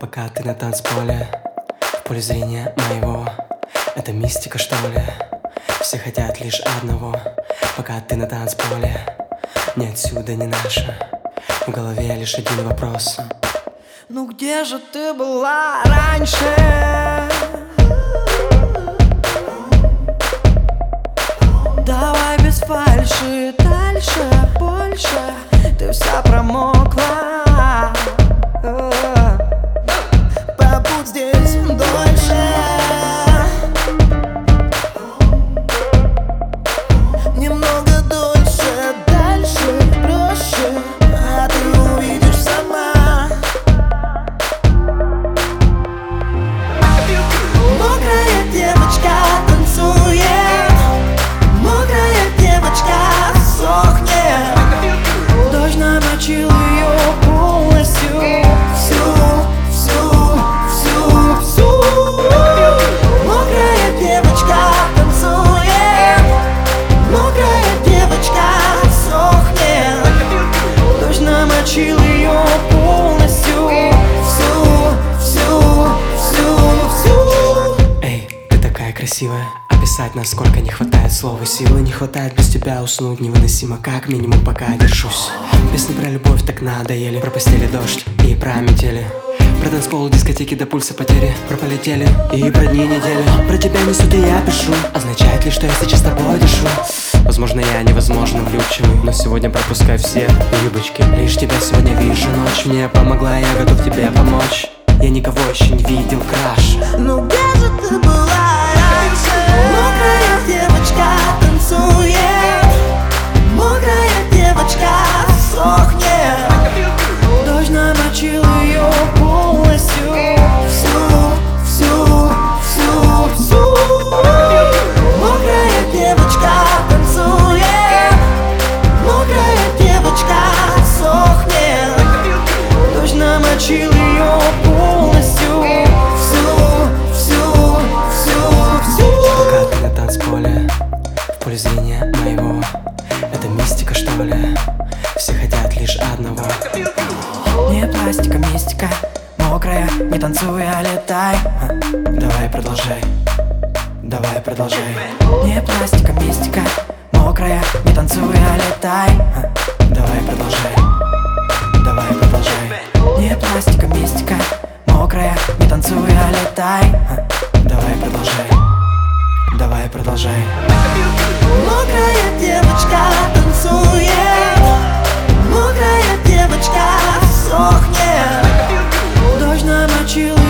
Пока ты на танцполе, в поле зрения моего. Это мистика, что ли? Все хотят лишь одного. Пока ты на танцполе, ни отсюда, ни наше. В голове лишь один вопрос: ну где же ты была раньше? Давай без фальши, дальше, больше. Ты вся промокла. Побудь здесь дольше. Немного дольше, дальше, проще. А ты увидишь сама. Мокрая девочка танцует. Мокрая девочка сохнет. Дождь намочил ее полностью. Всю. Мокрая девочка танцует. Мокрая девочка сохнет. Дождь намочил ее полностью. Всю. Эй, ты такая красивая. Описать, насколько не хватает слов и силы. Не хватает без тебя уснуть невыносимо. Как минимум пока держусь. Песни про любовь так надоели. Про постели дождь и про метели. Про танцпол, дискотеки до пульса потери. Про полетели и про дни недели. Про тебя несут и я пишу. Означает ли, что я сейчас с тобой дышу? Возможно, я невозможно влюбчивый, но сегодня пропускаю все юбочки. Лишь тебя сегодня вижу, ночь мне помогла, я готов тебе помочь. Я никого еще не видел краше. Ну где же ты была раньше? Мокрая девочка танцует. Мокрая девочка сохнет. Дождь намочил ее полностью. Всю. Мокрая девочка танцует. Мокрая девочка сохнет. Дождь намочил ее полностью. Пока ты на танцполе, в поле зрения моего. Это мистика, что ли? Все хотят лишь одного. Не пластика, мистика. Мокрая, не танцуй, а летай. Давай продолжай. Не пластика, мистика. Мокрая, не танцуй, а летай. Давай продолжай. Не пластика, мистика. Мокрая, не танцуй, а летай. Давай продолжай. Мокрая девочка танцует. Мокрая девочка сохнет. Дождь намочил